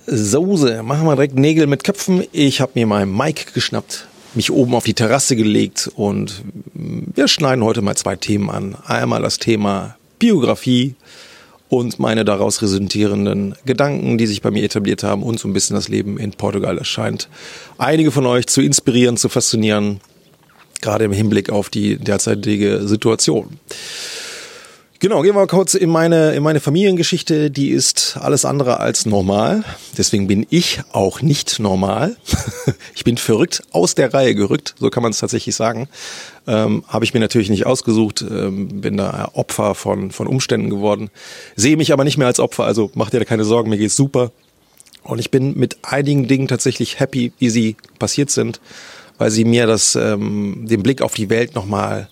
Sause, machen wir direkt Nägel mit Köpfen. Ich habe mir mein Mic geschnappt, mich oben auf die Terrasse gelegt und wir schneiden heute mal 2 Themen an. Einmal das Thema Biografie und meine daraus resultierenden Gedanken, die sich bei mir etabliert haben und so ein bisschen das Leben in Portugal. Es scheint einige von euch zu inspirieren, zu faszinieren, gerade im Hinblick auf die derzeitige Situation. Genau, gehen wir mal kurz in meine Familiengeschichte, die ist alles andere als normal. Deswegen bin ich auch nicht normal. Ich bin verrückt, aus der Reihe gerückt, so kann man es tatsächlich sagen. Habe ich mir natürlich nicht ausgesucht, bin da Opfer von Umständen geworden. Sehe mich aber nicht mehr als Opfer, also macht dir da keine Sorgen, mir geht's super. Und ich bin mit einigen Dingen tatsächlich happy, wie sie passiert sind, weil sie mir den Blick auf die Welt nochmal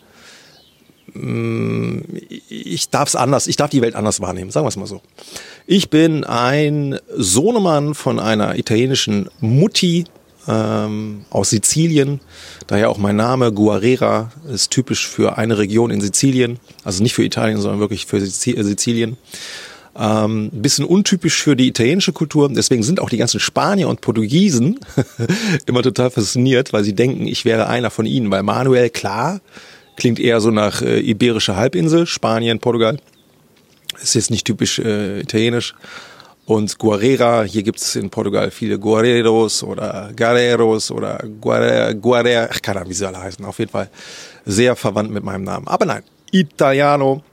ich darf die Welt anders wahrnehmen, sagen wir es mal so. Ich bin ein Sohnemann von einer italienischen Mutti aus Sizilien, daher auch mein Name Guarera ist typisch für eine Region in Sizilien, also nicht für Italien, sondern wirklich für Sizilien. Bisschen untypisch für die italienische Kultur, deswegen sind auch die ganzen Spanier und Portugiesen immer total fasziniert, weil sie denken, ich wäre einer von ihnen, weil Manuel, klar, klingt eher so nach Iberische Halbinsel, Spanien, Portugal. Ist jetzt nicht typisch italienisch. Und Guarera, hier gibt es in Portugal viele Guareros oder Guerreros oder Guarera, keine Ahnung, wie sie alle heißen. Auf jeden Fall sehr verwandt mit meinem Namen. Aber nein, Italiano.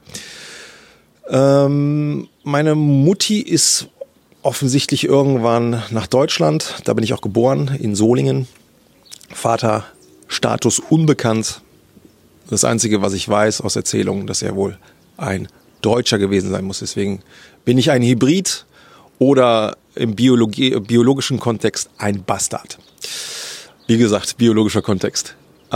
Meine Mutti ist offensichtlich irgendwann nach Deutschland. Da bin ich auch geboren, in Solingen. Vater, Status unbekannt. Das Einzige, was ich weiß aus Erzählungen, dass er wohl ein Deutscher gewesen sein muss. Deswegen bin ich ein Hybrid oder im biologischen Kontext ein Bastard. Wie gesagt, biologischer Kontext.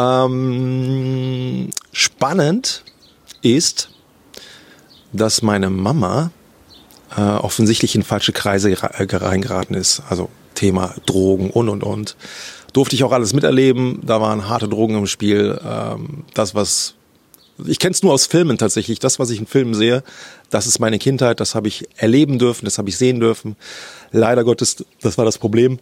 Spannend ist, dass meine Mama offensichtlich in falsche Kreise reingeraten ist. Also Thema Drogen und. Durfte ich auch alles miterleben, da waren harte Drogen im Spiel. Ich kenne es nur aus Filmen tatsächlich, das, was ich in Filmen sehe, das ist meine Kindheit, das habe ich erleben dürfen, das habe ich sehen dürfen. Leider Gottes, das war das Problem,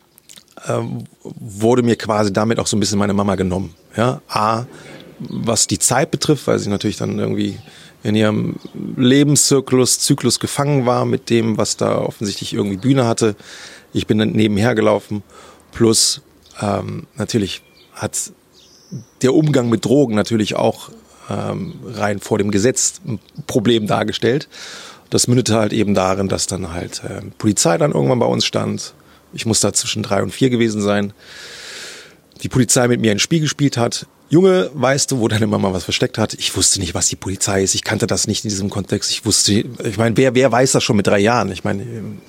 wurde mir quasi damit auch so ein bisschen meine Mama genommen. Ja? Was die Zeit betrifft, weil sie natürlich dann irgendwie in ihrem Lebenszyklus gefangen war mit dem, was da offensichtlich irgendwie Bühne hatte. Ich bin dann nebenher gelaufen, plus natürlich hat der Umgang mit Drogen natürlich auch rein vor dem Gesetz ein Problem dargestellt. Das mündete halt eben darin, dass dann halt Polizei dann irgendwann bei uns stand. Ich muss da zwischen 3 und 4 gewesen sein. Die Polizei mit mir ein Spiel gespielt hat. Junge, weißt du, wo deine Mama was versteckt hat? Ich wusste nicht, was die Polizei ist. Ich kannte das nicht in diesem Kontext. Ich meine, wer weiß das schon mit 3 Jahren? Ich meine,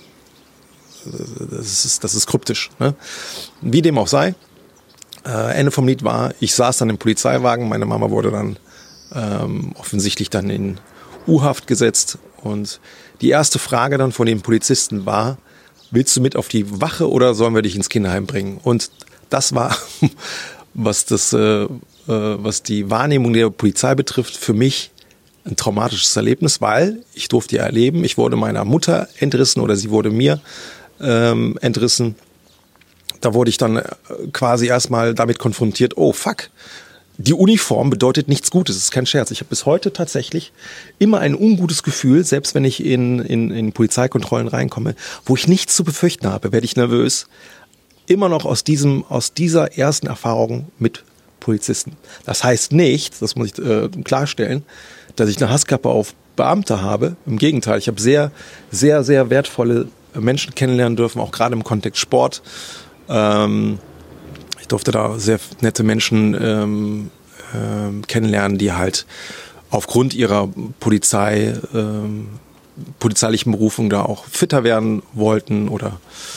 das ist kryptisch. Ne? Wie dem auch sei. Ende vom Lied war, ich saß dann im Polizeiwagen, meine Mama wurde dann offensichtlich dann in U-Haft gesetzt und die erste Frage dann von den Polizisten war, willst du mit auf die Wache oder sollen wir dich ins Kinderheim bringen? Und das war, was die Wahrnehmung der Polizei betrifft, für mich ein traumatisches Erlebnis, weil ich durfte ja erleben, ich wurde meiner Mutter entrissen oder sie wurde mir entrissen. Da wurde ich dann quasi erstmal damit konfrontiert, oh fuck, die Uniform bedeutet nichts Gutes, das ist kein Scherz. Ich habe bis heute tatsächlich immer ein ungutes Gefühl, selbst wenn ich in Polizeikontrollen reinkomme, wo ich nichts zu befürchten habe, werde ich nervös. Immer noch aus dieser ersten Erfahrung mit Polizisten. Das heißt nicht, das muss ich klarstellen, dass ich eine Hasskappe auf Beamte habe. Im Gegenteil, ich habe sehr, sehr, sehr wertvolle Menschen kennenlernen dürfen, auch gerade im Kontext Sport. Ich durfte da sehr nette Menschen kennenlernen, die halt aufgrund ihrer polizeilichen Berufung da auch fitter werden wollten oder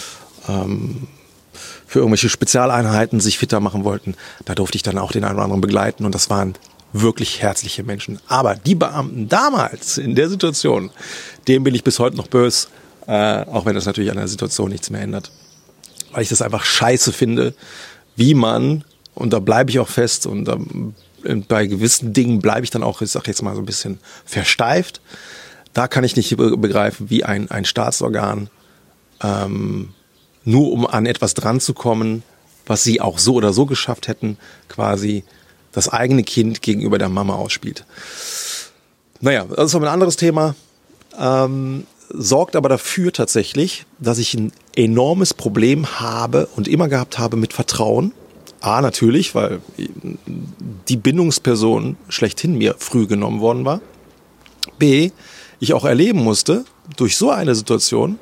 für irgendwelche Spezialeinheiten sich fitter machen wollten. Da durfte ich dann auch den einen oder anderen begleiten und das waren wirklich herzliche Menschen. Aber die Beamten damals in der Situation, dem bin ich bis heute noch böse, auch wenn das natürlich an der Situation nichts mehr ändert. Weil ich das einfach scheiße finde, wie man, und da bleibe ich auch fest und bei gewissen Dingen bleibe ich dann auch, ich sag jetzt mal so ein bisschen versteift. Da kann ich nicht begreifen, wie ein Staatsorgan nur um an etwas dran zu kommen, was sie auch so oder so geschafft hätten, quasi das eigene Kind gegenüber der Mama ausspielt. Naja, das ist aber ein anderes Thema. Sorgt aber dafür tatsächlich, dass ich ein enormes Problem habe und immer gehabt habe mit Vertrauen. A, natürlich, weil die Bindungsperson schlechthin mir früh genommen worden war. B, ich auch erleben musste, durch so eine Situation,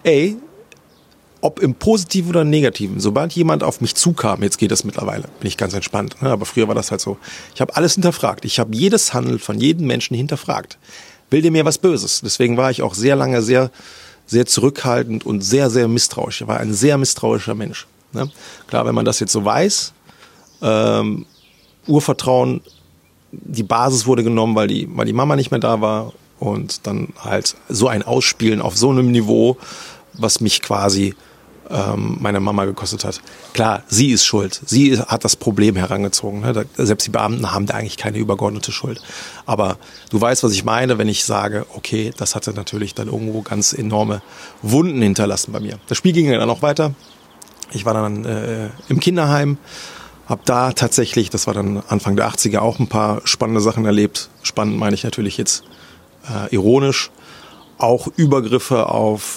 ob im Positiven oder Negativen, sobald jemand auf mich zukam, jetzt geht das mittlerweile, bin ich ganz entspannt, ne? Aber früher war das halt so, ich habe alles hinterfragt, ich habe jedes Handeln von jedem Menschen hinterfragt. Will der mir was Böses? Deswegen war ich auch sehr lange sehr, sehr zurückhaltend und sehr, sehr misstrauisch. Ich war ein sehr misstrauischer Mensch. Ne? Klar, wenn man das jetzt so weiß, Urvertrauen, die Basis wurde genommen, weil die Mama nicht mehr da war und dann halt so ein Ausspielen auf so einem Niveau, was mich quasi meine Mama gekostet hat. Klar, sie ist schuld. Sie hat das Problem herangezogen. Ne? Selbst die Beamten haben da eigentlich keine übergeordnete Schuld. Aber du weißt, was ich meine, wenn ich sage, okay, das hatte natürlich dann irgendwo ganz enorme Wunden hinterlassen bei mir. Das Spiel ging dann auch weiter. Ich war dann im Kinderheim, habe da tatsächlich, das war dann Anfang der 80er, auch ein paar spannende Sachen erlebt. Spannend meine ich natürlich jetzt ironisch. Auch Übergriffe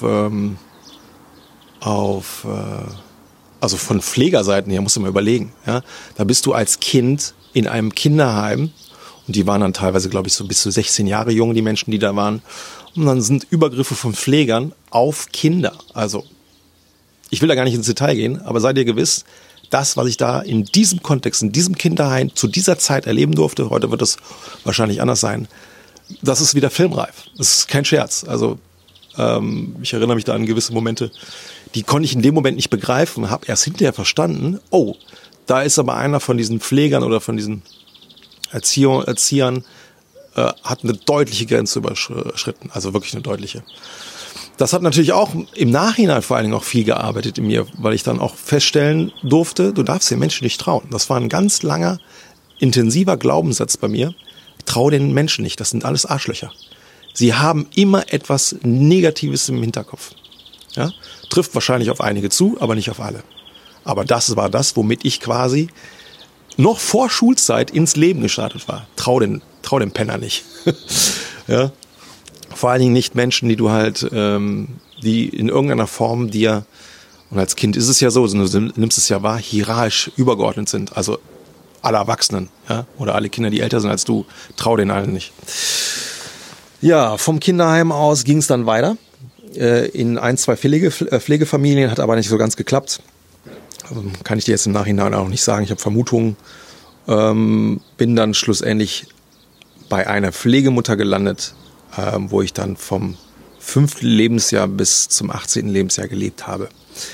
also von Pflegerseiten her, musst du mal überlegen. Ja? Da bist du als Kind in einem Kinderheim und die waren dann teilweise, glaube ich, so bis zu 16 Jahre jung, die Menschen, die da waren. Und dann sind Übergriffe von Pflegern auf Kinder. Also ich will da gar nicht ins Detail gehen, aber sei dir gewiss, das, was ich da in diesem Kontext, in diesem Kinderheim zu dieser Zeit erleben durfte, heute wird es wahrscheinlich anders sein, das ist wieder filmreif. Das ist kein Scherz. Also ich erinnere mich da an gewisse Momente, die konnte ich in dem Moment nicht begreifen, habe erst hinterher verstanden, oh, da ist aber einer von diesen Pflegern oder von diesen Erziehern, hat eine deutliche Grenze überschritten, also wirklich eine deutliche. Das hat natürlich auch im Nachhinein vor allen Dingen auch viel gearbeitet in mir, weil ich dann auch feststellen durfte, du darfst den Menschen nicht trauen. Das war ein ganz langer, intensiver Glaubenssatz bei mir. Trau den Menschen nicht, das sind alles Arschlöcher. Sie haben immer etwas Negatives im Hinterkopf. Ja? Trifft wahrscheinlich auf einige zu, aber nicht auf alle. Aber das war das, womit ich quasi noch vor Schulzeit ins Leben gestartet war. Trau den Penner nicht. Ja? Vor allen Dingen nicht Menschen, die du halt, die in irgendeiner Form dir, und als Kind ist es ja so, du nimmst es ja wahr, hierarchisch übergeordnet sind. Also alle Erwachsenen, ja, oder alle Kinder, die älter sind als du, trau den allen nicht. Ja, vom Kinderheim aus ging es dann weiter in 1, 2 Pflegefamilien, hat aber nicht so ganz geklappt. Kann ich dir jetzt im Nachhinein auch nicht sagen. Ich habe Vermutungen. Bin dann schlussendlich bei einer Pflegemutter gelandet, wo ich dann vom 5. Lebensjahr bis zum 18. Lebensjahr gelebt habe.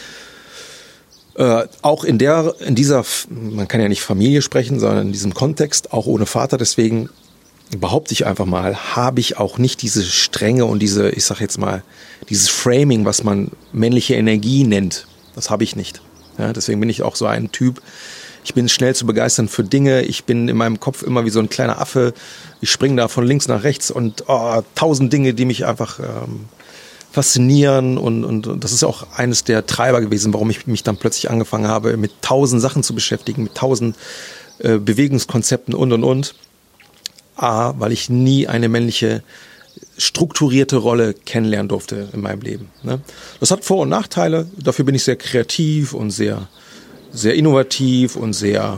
Auch in dieser, man kann ja nicht Familie sprechen, sondern in diesem Kontext, auch ohne Vater, deswegen behaupte ich einfach mal, habe ich auch nicht diese Strenge und diese, ich sag jetzt mal, dieses Framing, was man männliche Energie nennt. Das habe ich nicht. Ja, deswegen bin ich auch so ein Typ. Ich bin schnell zu begeistern für Dinge. Ich bin in meinem Kopf immer wie so ein kleiner Affe. Ich springe da von links nach rechts und 1000 Dinge, die mich einfach faszinieren. Und das ist auch eines der Treiber gewesen, warum ich mich dann plötzlich angefangen habe, mit 1000 Sachen zu beschäftigen, mit 1000 Bewegungskonzepten und. Weil ich nie eine männliche strukturierte Rolle kennenlernen durfte in meinem Leben. Ne? Das hat Vor- und Nachteile. Dafür bin ich sehr kreativ und sehr, sehr innovativ und sehr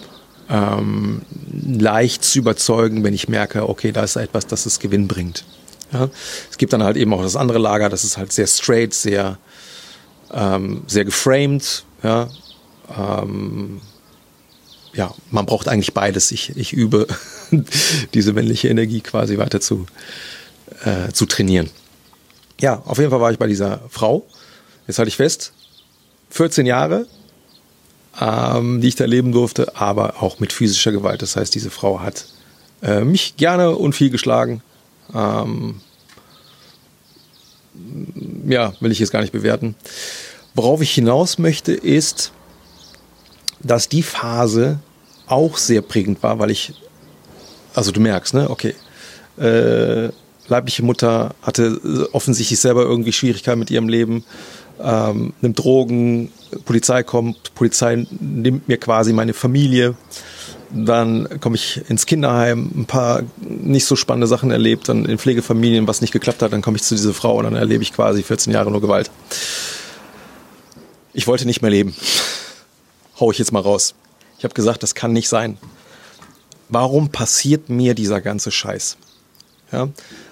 leicht zu überzeugen, wenn ich merke, okay, da ist etwas, das es Gewinn bringt. Ja? Es gibt dann halt eben auch das andere Lager, das ist halt sehr straight, sehr geframed. Ja? Ja, man braucht eigentlich beides. Ich übe diese männliche Energie quasi weiter zu trainieren. Ja, auf jeden Fall war ich bei dieser Frau. Jetzt halte ich fest, 14 Jahre, die ich da leben durfte, aber auch mit physischer Gewalt. Das heißt, diese Frau hat mich gerne und viel geschlagen. Ja, will ich jetzt gar nicht bewerten. Worauf ich hinaus möchte, ist, dass die Phase auch sehr prägend war, weil also du merkst, ne, okay, leibliche Mutter hatte offensichtlich selber irgendwie Schwierigkeiten mit ihrem Leben, nimmt Drogen, Polizei kommt, Polizei nimmt mir quasi meine Familie. Dann komme ich ins Kinderheim, ein paar nicht so spannende Sachen erlebt, dann in Pflegefamilien, was nicht geklappt hat, dann komme ich zu dieser Frau und dann erlebe ich quasi 14 Jahre nur Gewalt. Ich wollte nicht mehr leben. Hau ich jetzt mal raus. Ich habe gesagt, das kann nicht sein. Warum passiert mir dieser ganze Scheiß? Ja?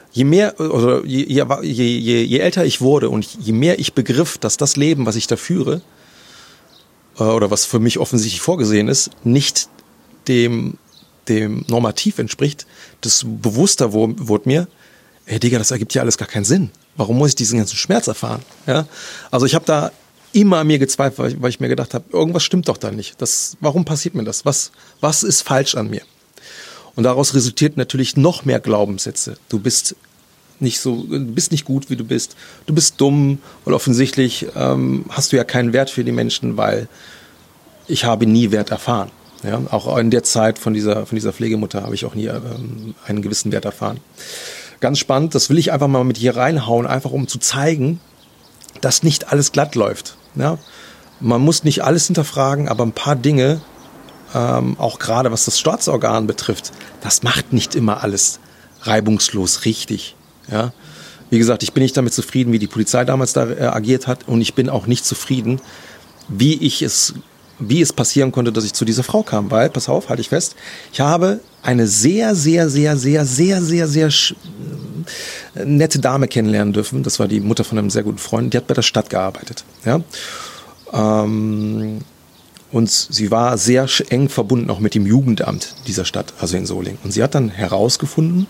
Je älter ich wurde und je mehr ich begriff, dass das Leben, was ich da führe, oder was für mich offensichtlich vorgesehen ist, nicht dem Normativ entspricht, desto bewusster wurde mir, ey Digga, das ergibt ja alles gar keinen Sinn. Warum muss ich diesen ganzen Schmerz erfahren? Ja? Also ich habe da immer an mir gezweifelt, weil ich mir gedacht habe, irgendwas stimmt doch da nicht. Warum passiert mir das? Was ist falsch an mir? Und daraus resultiert natürlich noch mehr Glaubenssätze. Du bist nicht gut, wie du bist. Du bist dumm und offensichtlich hast du ja keinen Wert für die Menschen, weil ich habe nie Wert erfahren. Ja, auch in der Zeit von dieser Pflegemutter habe ich auch nie einen gewissen Wert erfahren. Ganz spannend, das will ich einfach mal mit hier reinhauen, einfach um zu zeigen, dass nicht alles glatt läuft. Ja? Man muss nicht alles hinterfragen, aber ein paar Dinge, auch gerade was das Staatsorgan betrifft, das macht nicht immer alles reibungslos richtig. Ja? Wie gesagt, ich bin nicht damit zufrieden, wie die Polizei damals da agiert hat und ich bin auch nicht zufrieden, wie es passieren konnte, dass ich zu dieser Frau kam, weil, pass auf, halte ich fest, ich habe eine sehr, sehr, sehr, sehr, sehr, sehr, sehr nette Dame kennenlernen dürfen. Das war die Mutter von einem sehr guten Freund, die hat bei der Stadt gearbeitet. Ja? Und sie war sehr eng verbunden auch mit dem Jugendamt dieser Stadt, also in Solingen. Und sie hat dann herausgefunden,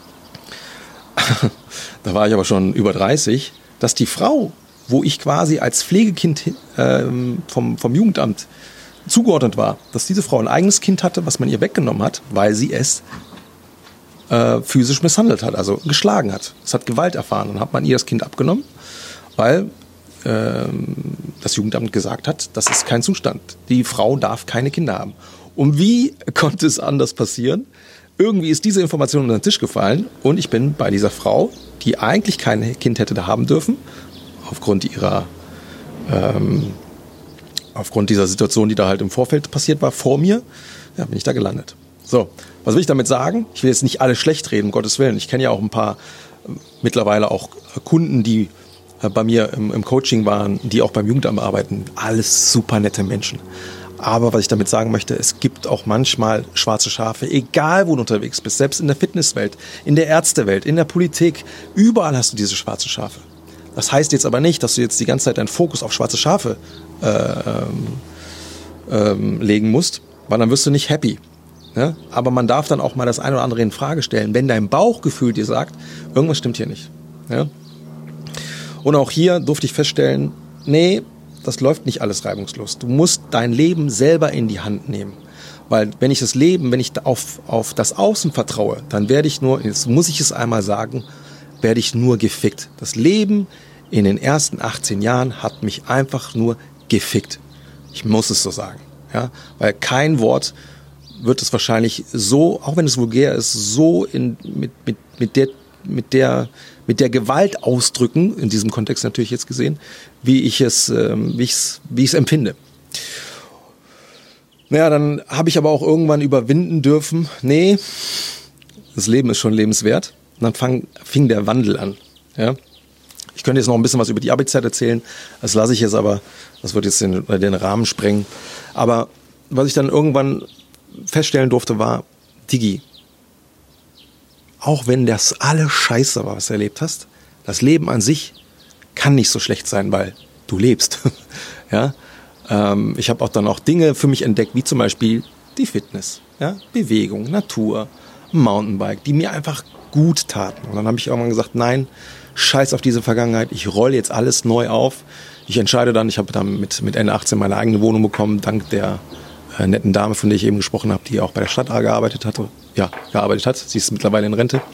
da war ich aber schon über 30, dass die Frau, wo ich quasi als Pflegekind vom Jugendamt zugeordnet war, dass diese Frau ein eigenes Kind hatte, was man ihr weggenommen hat, weil sie es physisch misshandelt hat, also geschlagen hat. Es hat Gewalt erfahren. Dann hat man ihr das Kind abgenommen, weil das Jugendamt gesagt hat, das ist kein Zustand. Die Frau darf keine Kinder haben. Und wie konnte es anders passieren? Irgendwie ist diese Information unter den Tisch gefallen und ich bin bei dieser Frau, die eigentlich kein Kind hätte da haben dürfen, aufgrund dieser Situation, die da halt im Vorfeld passiert war, vor mir, ja, bin ich da gelandet. So, was will ich damit sagen? Ich will jetzt nicht alle schlecht reden, um Gottes Willen. Ich kenne ja auch ein paar mittlerweile auch Kunden, die bei mir im Coaching waren, die auch beim Jugendamt arbeiten. Alles super nette Menschen. Aber was ich damit sagen möchte, es gibt auch manchmal schwarze Schafe, egal wo du unterwegs bist, selbst in der Fitnesswelt, in der Ärztewelt, in der Politik, überall hast du diese schwarzen Schafe. Das heißt jetzt aber nicht, dass du jetzt die ganze Zeit deinen Fokus auf schwarze Schafe legen musst, weil dann wirst du nicht happy. Ja? Aber man darf dann auch mal das eine oder andere in Frage stellen, wenn dein Bauchgefühl dir sagt, irgendwas stimmt hier nicht. Ja? Und auch hier durfte ich feststellen, nee, das läuft nicht alles reibungslos. Du musst dein Leben selber in die Hand nehmen. Weil wenn ich auf das Außen vertraue, dann werde ich nur, jetzt muss ich es einmal sagen, werde ich nur gefickt. Das Leben in den ersten 18 Jahren hat mich einfach nur gefickt. Ich muss es so sagen. Ja? Weil kein Wort wird es wahrscheinlich so, auch wenn es vulgär ist, so mit der Gewalt ausdrücken, in diesem Kontext natürlich jetzt gesehen, wie ich es empfinde. Naja, dann habe ich aber auch irgendwann überwinden dürfen, nee, das Leben ist schon lebenswert. Und dann fing der Wandel an. Ja? Ich könnte jetzt noch ein bisschen was über die Abi-Zeit erzählen, das lasse ich jetzt aber, das wird jetzt den Rahmen sprengen. Aber was ich dann irgendwann feststellen durfte, war, Digi, auch wenn das alles scheiße war, was du erlebt hast, das Leben an sich kann nicht so schlecht sein, weil du lebst. Ja? Ich habe auch dann auch Dinge für mich entdeckt, wie zum Beispiel die Fitness, ja? Bewegung, Natur, Mountainbike, die mir einfach gut taten. Und dann habe ich irgendwann gesagt, nein, scheiß auf diese Vergangenheit, ich rolle jetzt alles neu auf. Ich entscheide dann, ich habe dann mit Ende 18 meine eigene Wohnung bekommen, dank der netten Dame, von der ich eben gesprochen habe, die auch bei der Stadt gearbeitet hat. Sie ist mittlerweile in Rente.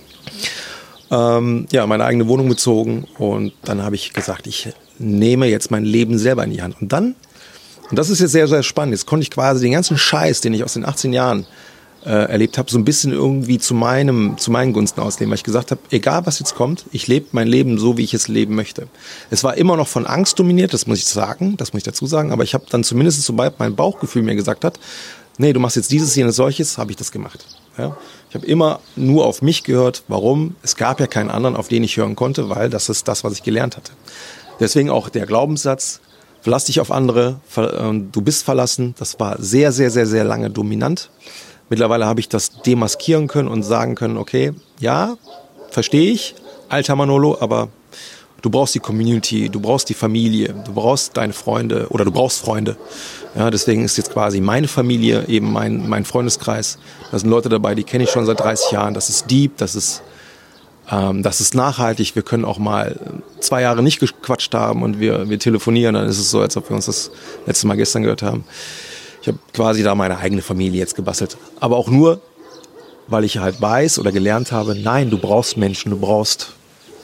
Meine eigene Wohnung bezogen und dann habe ich gesagt, ich nehme jetzt mein Leben selber in die Hand. Und das ist jetzt sehr, sehr spannend, jetzt konnte ich quasi den ganzen Scheiß, den ich aus den 18 Jahren erlebt habe, so ein bisschen irgendwie zu meinen Gunsten ausleben, weil ich gesagt habe, egal was jetzt kommt, ich lebe mein Leben so, wie ich es leben möchte. Es war immer noch von Angst dominiert, das muss ich dazu sagen, aber ich habe dann zumindest, sobald mein Bauchgefühl mir gesagt hat, nee, du machst jetzt dieses, jenes, solches, habe ich das gemacht. Ja? Ich habe immer nur auf mich gehört. Warum? Es gab ja keinen anderen, auf den ich hören konnte, weil das ist das, was ich gelernt hatte. Deswegen auch der Glaubenssatz, verlass dich auf andere, du bist verlassen. Das war sehr, sehr, sehr, sehr lange dominant. Mittlerweile habe ich das demaskieren können und sagen können, okay, ja, verstehe ich, alter Manolo, aber du brauchst die Community, du brauchst die Familie, du brauchst deine Freunde oder du brauchst Freunde. Ja, deswegen ist jetzt quasi meine Familie eben mein Freundeskreis. Da sind Leute dabei, die kenne ich schon seit 30 Jahren. Das ist deep, das ist nachhaltig. Wir können auch mal 2 Jahre nicht gequatscht haben und wir telefonieren. Dann ist es so, als ob wir uns das letzte Mal gestern gehört haben. Ich habe quasi da meine eigene Familie jetzt gebastelt. Aber auch nur, weil ich halt weiß oder gelernt habe, nein, du brauchst Menschen, du brauchst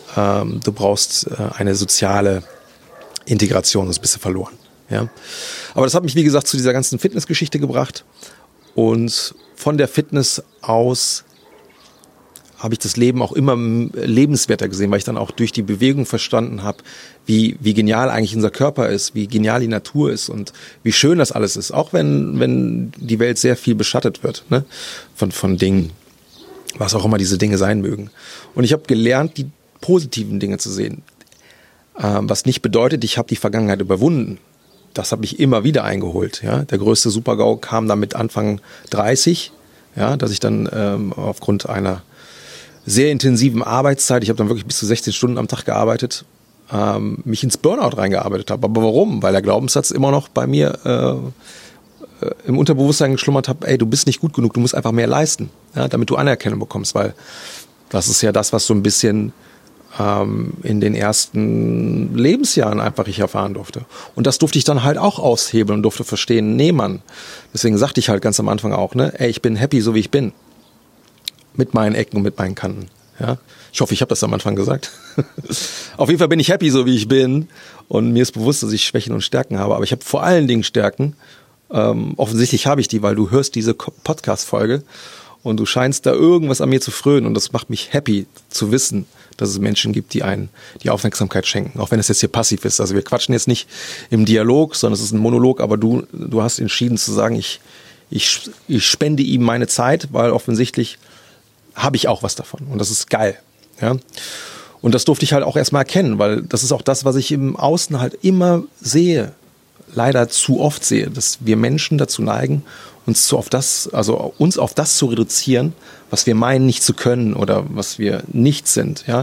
eine soziale Integration, sonst bist du verloren. Ja? Aber das hat mich, wie gesagt, zu dieser ganzen Fitnessgeschichte gebracht. Und von der Fitness aus habe ich das Leben auch immer lebenswerter gesehen, weil ich dann auch durch die Bewegung verstanden habe, wie genial eigentlich unser Körper ist, wie genial die Natur ist und wie schön das alles ist. Auch wenn die Welt sehr viel beschattet wird, ne? von Dingen, was auch immer diese Dinge sein mögen. Und ich habe gelernt, die positiven Dinge zu sehen. Was nicht bedeutet, ich habe die Vergangenheit überwunden. Das habe ich immer wieder eingeholt. Ja? Der größte Super-GAU kam dann mit Anfang 30, ja? Dass ich dann aufgrund einer sehr intensiven Arbeitszeit, ich habe dann wirklich bis zu 16 Stunden am Tag gearbeitet, mich ins Burnout reingearbeitet habe. Aber warum? Weil der Glaubenssatz immer noch bei mir im Unterbewusstsein geschlummert hat, ey, du bist nicht gut genug, du musst einfach mehr leisten, ja? Damit du Anerkennung bekommst, weil das ist ja das, was so ein bisschen in den ersten Lebensjahren einfach ich erfahren durfte. Und das durfte ich dann halt auch aushebeln und durfte verstehen, nee, Mann. Deswegen sagte ich halt ganz am Anfang auch, ne, ey, ich bin happy, so wie ich bin. Mit meinen Ecken und mit meinen Kanten. Ja? Ich hoffe, ich habe das am Anfang gesagt. Auf jeden Fall bin ich happy, so wie ich bin. Und mir ist bewusst, dass ich Schwächen und Stärken habe. Aber ich habe vor allen Dingen Stärken. Offensichtlich habe ich die, weil du hörst diese Podcast-Folge und du scheinst da irgendwas an mir zu frönen. Und das macht mich happy zu wissen, dass es Menschen gibt, die einen die Aufmerksamkeit schenken. Auch wenn es jetzt hier passiv ist. Also wir quatschen jetzt nicht im Dialog, sondern es ist ein Monolog. Aber du hast entschieden zu sagen, ich spende ihm meine Zeit, weil offensichtlich habe ich auch was davon. Und das ist geil. Ja? Und das durfte ich halt auch erstmal erkennen, weil das ist auch das, was ich im Außen halt immer sehe. Leider zu oft sehe, dass wir Menschen dazu neigen, uns auf das zu reduzieren, was wir meinen nicht zu können oder was wir nicht sind. Ja?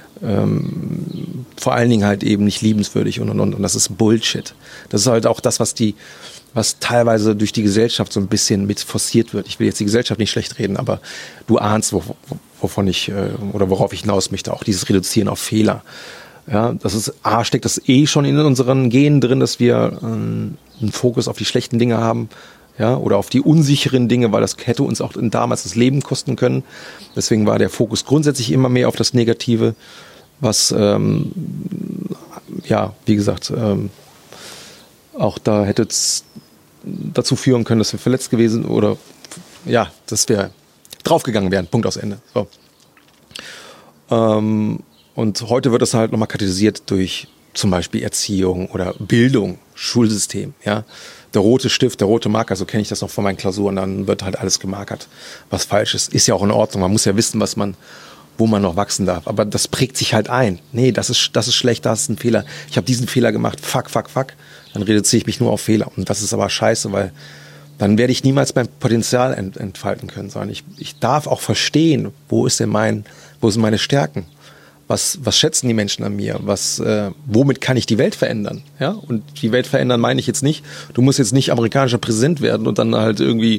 Vor allen Dingen halt eben nicht liebenswürdig und das ist Bullshit. Das ist halt auch das, was teilweise durch die Gesellschaft so ein bisschen mit forciert wird. Ich will jetzt die Gesellschaft nicht schlecht reden, aber du ahnst, worauf ich hinaus möchte. Auch dieses Reduzieren auf Fehler. Ja, steckt das schon in unseren Genen drin, dass wir einen Fokus auf die schlechten Dinge haben, ja, oder auf die unsicheren Dinge, weil das hätte uns auch damals das Leben kosten können. Deswegen war der Fokus grundsätzlich immer mehr auf das Negative, was, wie gesagt, auch da hätte es dazu führen können, dass wir verletzt gewesen oder ja, dass wir draufgegangen wären. Punkt aus Ende. So. Und heute wird das halt nochmal katalysiert durch zum Beispiel Erziehung oder Bildung, Schulsystem. Ja, der rote Stift, der rote Marker, so kenne ich das noch von meinen Klausuren. Dann wird halt alles gemarkert, was falsch ist. Ist ja auch in Ordnung. Man muss ja wissen, wo man noch wachsen darf. Aber das prägt sich halt ein. Nee, das ist schlecht, das ist ein Fehler. Ich habe diesen Fehler gemacht. Fuck. Dann reduziere ich mich nur auf Fehler. Und das ist aber scheiße, weil dann werde ich niemals mein Potenzial entfalten können, sondern ich darf auch verstehen, wo sind meine Stärken? Was schätzen die Menschen an mir? Womit kann ich die Welt verändern? Ja? Und die Welt verändern meine ich jetzt nicht. Du musst jetzt nicht amerikanischer Präsident werden und dann halt irgendwie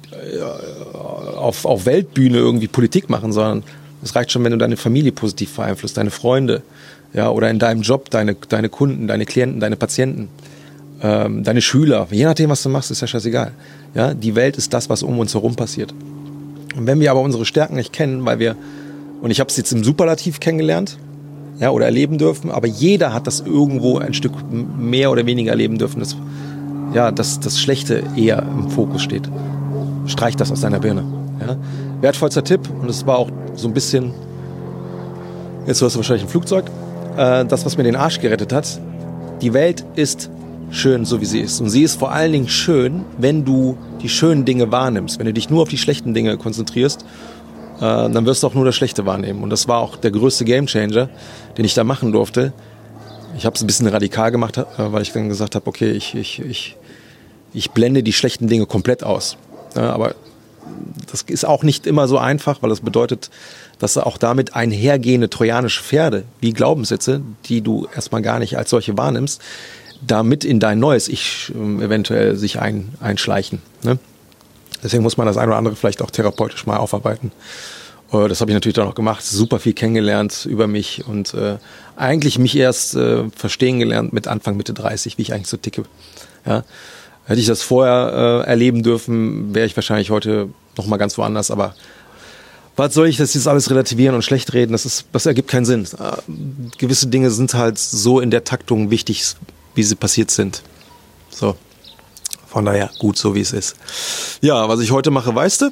auf Weltbühne irgendwie Politik machen, sondern es reicht schon, wenn du deine Familie positiv beeinflusst, deine Freunde, ja, oder in deinem Job deine Kunden, deine Klienten, deine Patienten, deine Schüler. Je nachdem, was du machst, ist ja scheißegal. Ja? Die Welt ist das, was um uns herum passiert. Und wenn wir aber unsere Stärken nicht kennen, und ich habe es jetzt im Superlativ kennengelernt, ja, oder erleben dürfen, aber jeder hat das irgendwo ein Stück mehr oder weniger erleben dürfen, dass das Schlechte eher im Fokus steht. Streich das aus deiner Birne. Ja? Wertvollster Tipp, und es war auch so ein bisschen, jetzt hörst du wahrscheinlich ein Flugzeug, das, was mir den Arsch gerettet hat. Die Welt ist schön, so wie sie ist. Und sie ist vor allen Dingen schön, wenn du die schönen Dinge wahrnimmst. Wenn du dich nur auf die schlechten Dinge konzentrierst, dann wirst du auch nur das Schlechte wahrnehmen. Und das war auch der größte Gamechanger, den ich da machen durfte. Ich habe es ein bisschen radikal gemacht, weil ich dann gesagt habe, okay, ich blende die schlechten Dinge komplett aus. Ja, aber das ist auch nicht immer so einfach, weil das bedeutet, dass auch damit einhergehende trojanische Pferde, wie Glaubenssätze, die du erstmal gar nicht als solche wahrnimmst, damit in dein neues Ich eventuell sich einschleichen. Ne? Deswegen muss man das eine oder andere vielleicht auch therapeutisch mal aufarbeiten. Das habe ich natürlich dann auch gemacht, super viel kennengelernt über mich und eigentlich mich erst verstehen gelernt mit Anfang, Mitte 30, wie ich eigentlich so ticke. Ja? Hätte ich das vorher erleben dürfen, wäre ich wahrscheinlich heute noch mal ganz woanders, aber was soll ich das jetzt alles relativieren und schlecht reden? Das ergibt keinen Sinn. Gewisse Dinge sind halt so in der Taktung wichtig, wie sie passiert sind. So. Von daher gut, so wie es ist. Ja, was ich heute mache, weißt du?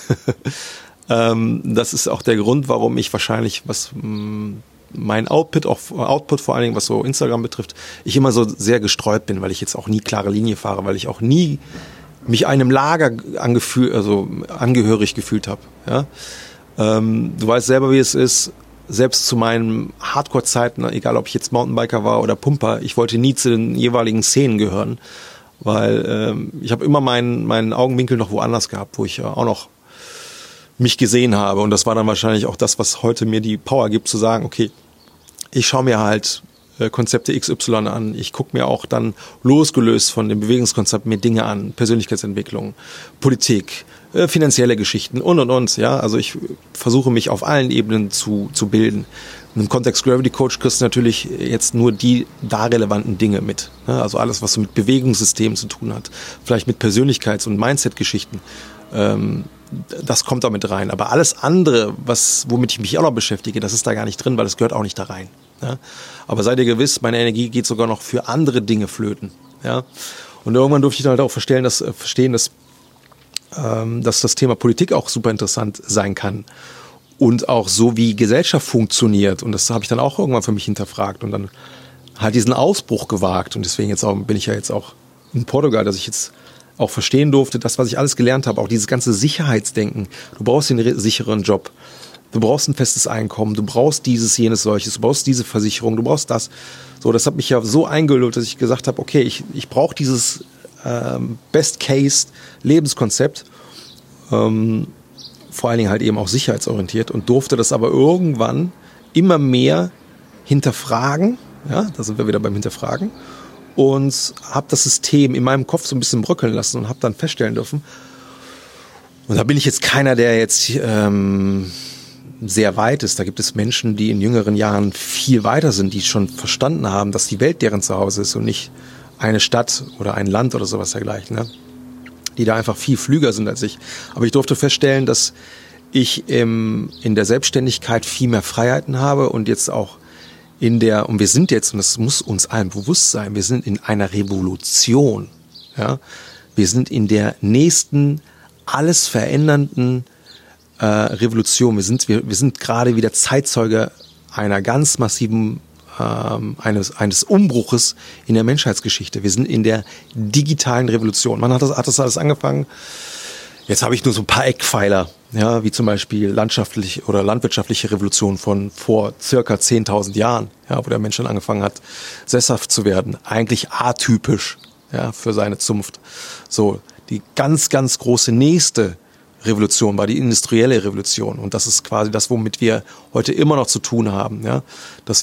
Das ist auch der Grund, warum ich wahrscheinlich, was mein Output vor allen Dingen, was so Instagram betrifft, ich immer so sehr gestreut bin, weil ich jetzt auch nie klare Linie fahre, weil ich auch nie mich einem Lager angehörig gefühlt habe. Ja? Du weißt selber, wie es ist. Selbst zu meinen Hardcore-Zeiten, egal ob ich jetzt Mountainbiker war oder Pumper, ich wollte nie zu den jeweiligen Szenen gehören, weil ich habe immer meinen Augenwinkel noch woanders gehabt, wo ich auch noch mich gesehen habe. Und das war dann wahrscheinlich auch das, was heute mir die Power gibt, zu sagen, okay, ich schaue mir halt Konzepte XY an. Ich gucke mir auch dann losgelöst von dem Bewegungskonzept mir Dinge an, Persönlichkeitsentwicklung, Politik, finanzielle Geschichten und. Ja, also ich versuche mich auf allen Ebenen zu bilden. Und im Kontext Gravity Coach kriegst du natürlich jetzt nur die da relevanten Dinge mit. Ne? Also alles, was so mit Bewegungssystemen zu tun hat, vielleicht mit Persönlichkeits- und Mindset-Geschichten. Das kommt da mit rein. Aber alles andere, womit ich mich auch noch beschäftige, das ist da gar nicht drin, weil das gehört auch nicht da rein. Ja? Aber sei dir gewiss, meine Energie geht sogar noch für andere Dinge flöten. Ja? Und irgendwann durfte ich dann halt auch verstehen, dass das Thema Politik auch super interessant sein kann. Und auch so, wie Gesellschaft funktioniert. Und das habe ich dann auch irgendwann für mich hinterfragt und dann halt diesen Ausbruch gewagt. Und deswegen bin ich ja jetzt auch in Portugal, dass ich jetzt auch verstehen durfte, das, was ich alles gelernt habe, auch dieses ganze Sicherheitsdenken. Du brauchst den sicheren Job, du brauchst ein festes Einkommen, du brauchst dieses, jenes, solches, du brauchst diese Versicherung, du brauchst das. So, das hat mich ja so eingelullt, dass ich gesagt habe, okay, ich brauche dieses Best-Case-Lebenskonzept, vor allen Dingen halt eben auch sicherheitsorientiert und durfte das aber irgendwann immer mehr hinterfragen. Ja, da sind wir wieder beim Hinterfragen. Und habe das System in meinem Kopf so ein bisschen bröckeln lassen und habe dann feststellen dürfen. Und da bin ich jetzt keiner, der jetzt sehr weit ist. Da gibt es Menschen, die in jüngeren Jahren viel weiter sind, die schon verstanden haben, dass die Welt deren Zuhause ist und nicht eine Stadt oder ein Land oder sowas dergleichen. Ne? Die da einfach viel flüger sind als ich. Aber ich durfte feststellen, dass ich in der Selbstständigkeit viel mehr Freiheiten habe und jetzt auch und wir sind jetzt, und das muss uns allen bewusst sein, wir sind in einer Revolution. Ja? Wir sind in der nächsten, alles verändernden Revolution. Wir sind gerade wieder Zeitzeuge einer ganz massiven, eines Umbruches in der Menschheitsgeschichte. Wir sind in der digitalen Revolution. Wann hat das alles angefangen? Jetzt habe ich nur so ein paar Eckpfeiler, ja, wie zum Beispiel landwirtschaftliche Revolution von vor circa 10.000 Jahren, ja, wo der Mensch dann angefangen hat, sesshaft zu werden. Eigentlich atypisch, ja, für seine Zunft. So, die ganz, ganz große nächste Revolution war die industrielle Revolution. Und das ist quasi das, womit wir heute immer noch zu tun haben, ja, dass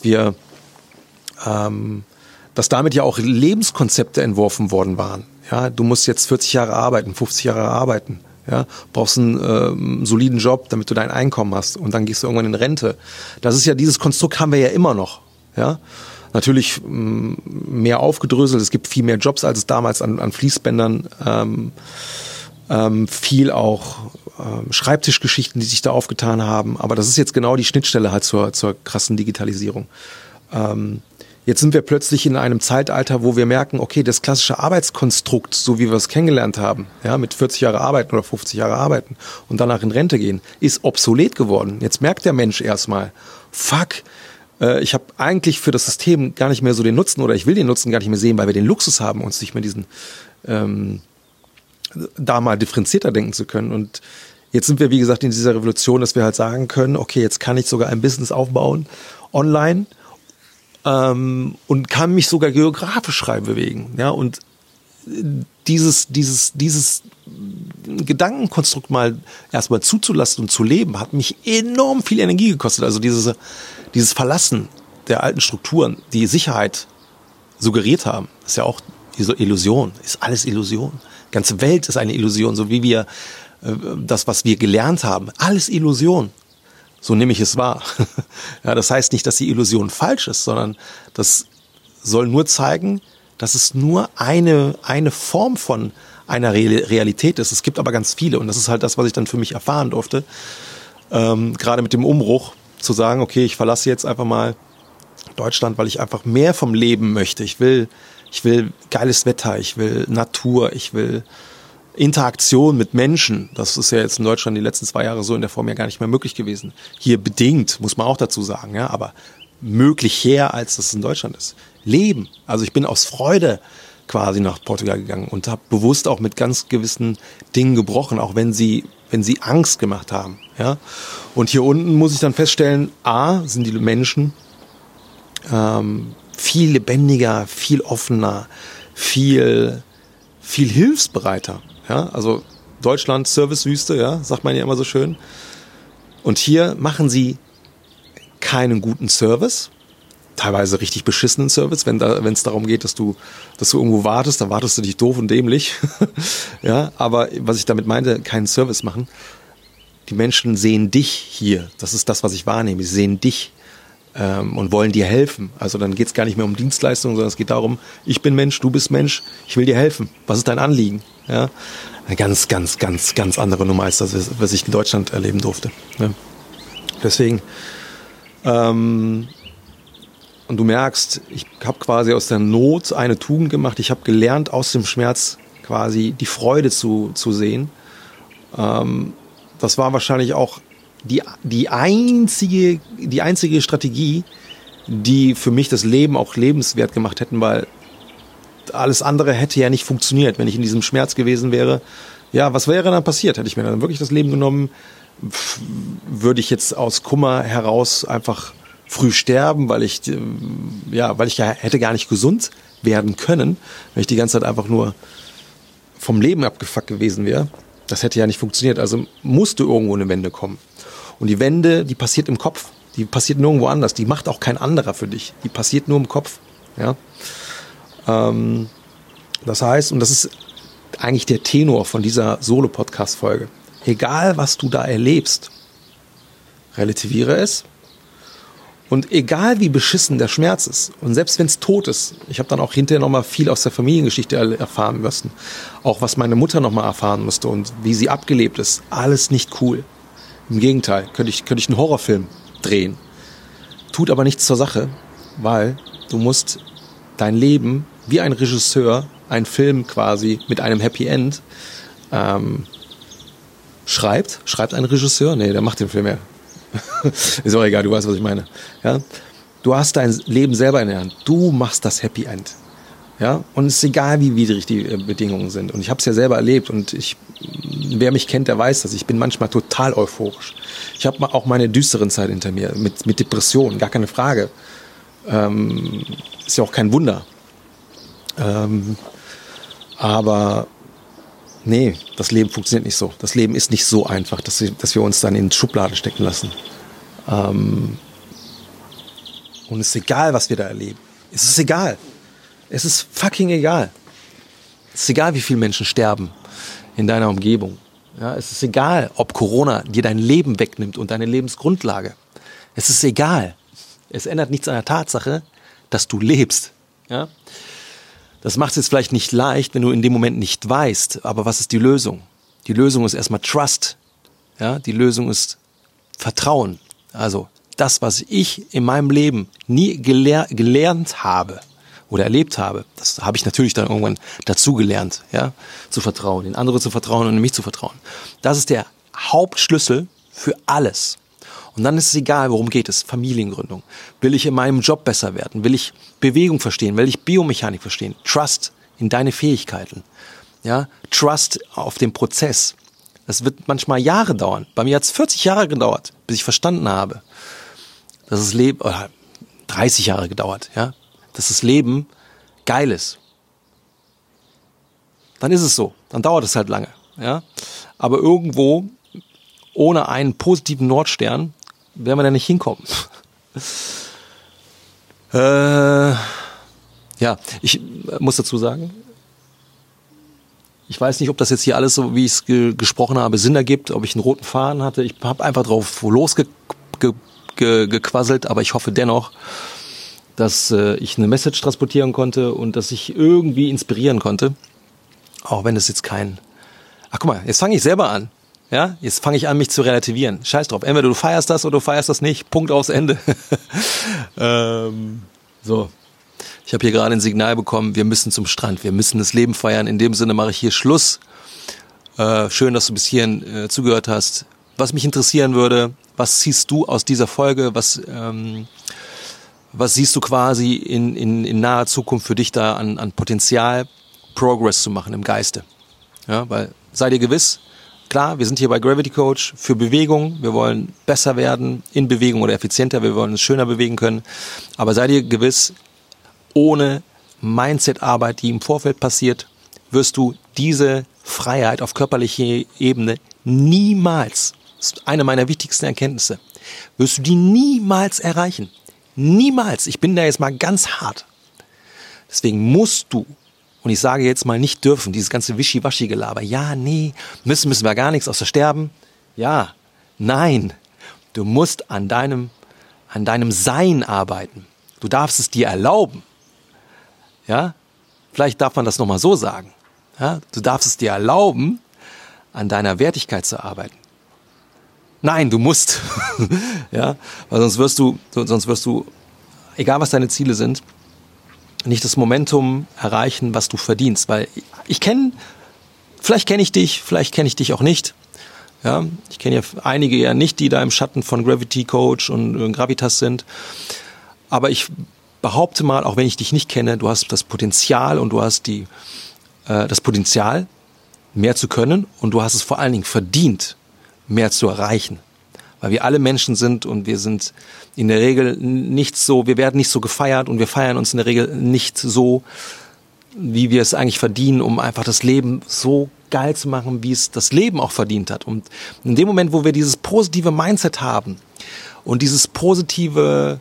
damit ja auch Lebenskonzepte entworfen worden waren. Ja, du musst jetzt 40 Jahre arbeiten, 50 Jahre arbeiten. Ja, brauchst einen soliden Job, damit du dein Einkommen hast und dann gehst du irgendwann in Rente. Das ist ja, dieses Konstrukt haben wir ja immer noch. Ja, natürlich mehr aufgedröselt. Es gibt viel mehr Jobs, als es damals an Fließbändern viel auch Schreibtischgeschichten, die sich da aufgetan haben. Aber das ist jetzt genau die Schnittstelle halt zur krassen Digitalisierung. Jetzt sind wir plötzlich in einem Zeitalter, wo wir merken, okay, das klassische Arbeitskonstrukt, so wie wir es kennengelernt haben, ja, mit 40 Jahre arbeiten oder 50 Jahre arbeiten und danach in Rente gehen, ist obsolet geworden. Jetzt merkt der Mensch erstmal, fuck, ich habe eigentlich für das System gar nicht mehr so den Nutzen oder ich will den Nutzen gar nicht mehr sehen, weil wir den Luxus haben, uns nicht mehr diesen da mal differenzierter denken zu können. Und jetzt sind wir, wie gesagt, in dieser Revolution, dass wir halt sagen können, okay, jetzt kann ich sogar ein Business aufbauen, online, und kann mich sogar geografisch frei bewegen. Ja, und dieses Gedankenkonstrukt mal erstmal zuzulassen und zu leben, hat mich enorm viel Energie gekostet. Also dieses Verlassen der alten Strukturen, die Sicherheit suggeriert haben, ist ja auch diese Illusion, ist alles Illusion. Die ganze Welt ist eine Illusion, so wie wir das, was wir gelernt haben, alles Illusion. So nehme ich es wahr. Ja, das heißt nicht, dass die Illusion falsch ist, sondern das soll nur zeigen, dass es nur eine Form von einer Realität ist. Es gibt aber ganz viele und das ist halt das, was ich dann für mich erfahren durfte. Gerade mit dem Umbruch zu sagen, okay, ich verlasse jetzt einfach mal Deutschland, weil ich einfach mehr vom Leben möchte. Ich will geiles Wetter, ich will Natur, ich will Interaktion mit Menschen. Das ist ja jetzt in Deutschland die letzten 2 Jahre so in der Form ja gar nicht mehr möglich gewesen. Hier bedingt, muss man auch dazu sagen, ja, aber möglicher, als das in Deutschland ist. Leben. Also ich bin aus Freude quasi nach Portugal gegangen und habe bewusst auch mit ganz gewissen Dingen gebrochen, auch wenn sie Angst gemacht haben. Ja? Und hier unten muss ich dann feststellen, sind die Menschen viel lebendiger, viel offener, viel hilfsbereiter. Ja? Also Deutschland, Servicewüste, ja, sagt man ja immer so schön. Und hier machen sie keinen guten Service, teilweise richtig beschissenen Service, wenn es darum geht, dass du irgendwo wartest, dann wartest du dich doof und dämlich. Ja, aber was ich damit meinte, keinen Service machen. Die Menschen sehen dich hier. Das ist das, was ich wahrnehme. Sie sehen dich und wollen dir helfen. Also dann geht es gar nicht mehr um Dienstleistungen, sondern es geht darum, ich bin Mensch, du bist Mensch, ich will dir helfen. Was ist dein Anliegen? Ja, eine ganz, ganz, ganz, ganz andere Nummer als das, was ich in Deutschland erleben durfte. Ja. Deswegen und du merkst, ich habe quasi aus der Not eine Tugend gemacht. Ich habe gelernt, aus dem Schmerz quasi die Freude zu sehen. Das war wahrscheinlich auch die einzige Strategie, die für mich das Leben auch lebenswert gemacht hätten, weil alles andere hätte ja nicht funktioniert, wenn ich in diesem Schmerz gewesen wäre. Ja, was wäre dann passiert? Hätte ich mir dann wirklich das Leben genommen? Würde ich jetzt aus Kummer heraus einfach früh sterben, weil ich hätte gar nicht gesund werden können, wenn ich die ganze Zeit einfach nur vom Leben abgefuckt gewesen wäre. Das hätte ja nicht funktioniert. Also musste irgendwo eine Wende kommen. Und die Wende, die passiert im Kopf. Die passiert nirgendwo anders. Die macht auch kein anderer für dich. Die passiert nur im Kopf. Ja. Das heißt, und das ist eigentlich der Tenor von dieser Solo-Podcast-Folge. Egal, was du da erlebst, relativiere es. Und egal, wie beschissen der Schmerz ist, und selbst wenn es tot ist, ich habe dann auch hinterher nochmal viel aus der Familiengeschichte erfahren müssen, auch was meine Mutter nochmal erfahren musste und wie sie abgelebt ist, alles nicht cool. Im Gegenteil, könnte ich einen Horrorfilm drehen. Tut aber nichts zur Sache, weil du musst dein Leben wie ein Regisseur, einen Film quasi mit einem Happy End, schreibt ein Regisseur? Nee, der macht den Film ja. Ist auch egal, du weißt, was ich meine. Ja? Du hast dein Leben selber in der Hand. Du machst das Happy End. Ja? Und es ist egal, wie widrig die Bedingungen sind. Und ich habe es ja selber erlebt. Und wer mich kennt, der weiß das. Ich bin manchmal total euphorisch. Ich habe auch meine düsteren Zeit hinter mir. Mit Depressionen, gar keine Frage. Ist ja auch kein Wunder. Aber nee, das Leben funktioniert nicht so. Das Leben ist nicht so einfach, dass wir uns dann in Schubladen stecken lassen. Und es ist egal, was wir da erleben. Es ist egal. Es ist fucking egal. Es ist egal, wie viele Menschen sterben in deiner Umgebung. Ja, es ist egal, ob Corona dir dein Leben wegnimmt und deine Lebensgrundlage. Es ist egal. Es ändert nichts an der Tatsache, dass du lebst. Ja? Das macht es jetzt vielleicht nicht leicht, wenn du in dem Moment nicht weißt, aber was ist die Lösung? Die Lösung ist erstmal Trust. Ja? Die Lösung ist Vertrauen. Also das, was ich in meinem Leben nie gelernt habe oder erlebt habe, das habe ich natürlich dann irgendwann dazu gelernt, ja, zu vertrauen, in andere zu vertrauen und in mich zu vertrauen. Das ist der Hauptschlüssel für alles. Und dann ist es egal, worum geht es. Familiengründung. Will ich in meinem Job besser werden? Will ich Bewegung verstehen? Will ich Biomechanik verstehen? Trust in deine Fähigkeiten. Ja, Trust auf den Prozess. Das wird manchmal Jahre dauern. Bei mir hat es 40 Jahre gedauert, bis ich verstanden habe, dass das Leben, oder 30 Jahre gedauert, ja, dass das Leben geil ist. Dann ist es so. Dann dauert es halt lange, ja. Aber irgendwo ohne einen positiven Nordstern werden wir da nicht hinkommen. Ja, ich muss dazu sagen, ich weiß nicht, ob das jetzt hier alles so, wie ich es gesprochen habe, Sinn ergibt, ob ich einen roten Faden hatte. Ich habe einfach drauf losgequasselt, aber ich hoffe dennoch, dass ich eine Message transportieren konnte und dass ich irgendwie inspirieren konnte. Auch wenn es jetzt kein... Ach guck mal, jetzt fange ich selber an. Ja, jetzt fange ich an, mich zu relativieren. Scheiß drauf. Entweder du feierst das oder du feierst das nicht. Punkt, aus Ende. So. Ich habe hier gerade ein Signal bekommen, wir müssen zum Strand. Wir müssen das Leben feiern. In dem Sinne mache ich hier Schluss. Schön, dass du bis hierhin zugehört hast. Was mich interessieren würde, was ziehst du aus dieser Folge? Was siehst du quasi in naher Zukunft für dich da an Potenzial, Progress zu machen im Geiste? Ja, weil, sei dir gewiss, klar, wir sind hier bei Gravity Coach für Bewegung. Wir wollen besser werden in Bewegung oder effizienter. Wir wollen uns schöner bewegen können. Aber sei dir gewiss, ohne Mindset-Arbeit, die im Vorfeld passiert, wirst du diese Freiheit auf körperlicher Ebene niemals, das ist eine meiner wichtigsten Erkenntnisse, wirst du die niemals erreichen. Niemals. Ich bin da jetzt mal ganz hart. Deswegen musst du, und ich sage jetzt mal nicht dürfen, dieses ganze Wischiwaschi-Gelaber. Ja, nee, müssen wir gar nichts, außer sterben. Ja, nein. Du musst an deinem Sein arbeiten. Du darfst es dir erlauben. Ja, vielleicht darf man das nochmal so sagen. Ja, du darfst es dir erlauben, an deiner Wertigkeit zu arbeiten. Nein, du musst. Ja, weil sonst wirst du, egal was deine Ziele sind, nicht das Momentum erreichen, was du verdienst. Weil vielleicht kenne ich dich auch nicht. Ja, ich kenne ja einige ja nicht, die da im Schatten von Gravity Coach und Gravitas sind. Aber ich behaupte mal, auch wenn ich dich nicht kenne, du hast das Potenzial und du hast das Potenzial, mehr zu können, und du hast es vor allen Dingen verdient, mehr zu erreichen. Weil wir alle Menschen sind und wir sind in der Regel wir werden nicht so gefeiert und wir feiern uns in der Regel nicht so, wie wir es eigentlich verdienen, um einfach das Leben so geil zu machen, wie es das Leben auch verdient hat. Und in dem Moment, wo wir dieses positive Mindset haben und diese positive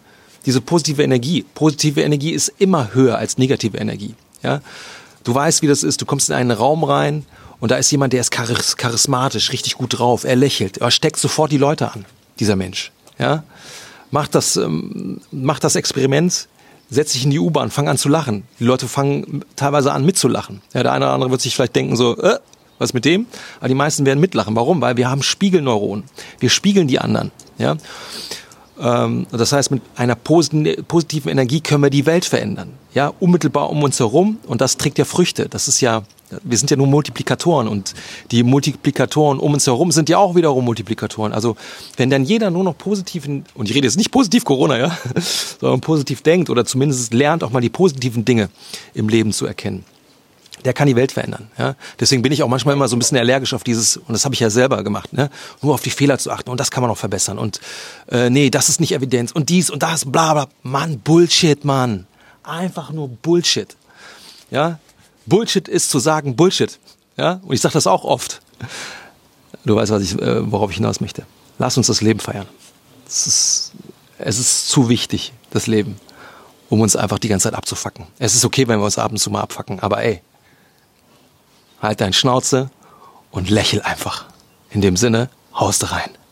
Energie ist immer höher als negative Energie. Ja? Du weißt, wie das ist, du kommst in einen Raum rein und da ist jemand, der ist charismatisch, richtig gut drauf, er lächelt, er steckt sofort die Leute an, dieser Mensch. Ja? Mach das Experiment, setz dich in die U-Bahn, fang an zu lachen. Die Leute fangen teilweise an mitzulachen. Ja, der eine oder andere wird sich vielleicht denken so, was mit dem? Aber die meisten werden mitlachen. Warum? Weil wir haben Spiegelneuronen. Wir spiegeln die anderen. Ja? Das heißt, mit einer positiven Energie können wir die Welt verändern. Ja, unmittelbar um uns herum, und das trägt ja Früchte. Wir sind ja nur Multiplikatoren, und die Multiplikatoren um uns herum sind ja auch wiederum Multiplikatoren. Also wenn dann jeder nur noch positiv, und ich rede jetzt nicht positiv Corona, ja, sondern positiv denkt oder zumindest lernt, auch mal die positiven Dinge im Leben zu erkennen, der kann die Welt verändern. Ja? Deswegen bin ich auch manchmal immer so ein bisschen allergisch auf dieses, und das habe ich ja selber gemacht, ne? Nur auf die Fehler zu achten, und das kann man auch verbessern, und nee, das ist nicht Evidenz, und dies und das, bla bla. Mann, Bullshit, Mann. Einfach nur Bullshit. Ja? Bullshit ist zu sagen Bullshit. Ja? Und ich sage das auch oft. Du weißt, worauf ich hinaus möchte. Lass uns das Leben feiern. Es ist zu wichtig, das Leben, um uns einfach die ganze Zeit abzufacken. Es ist okay, wenn wir uns ab und zu mal abfacken, aber ey, halt deine Schnauze und lächel einfach. In dem Sinne, haust rein.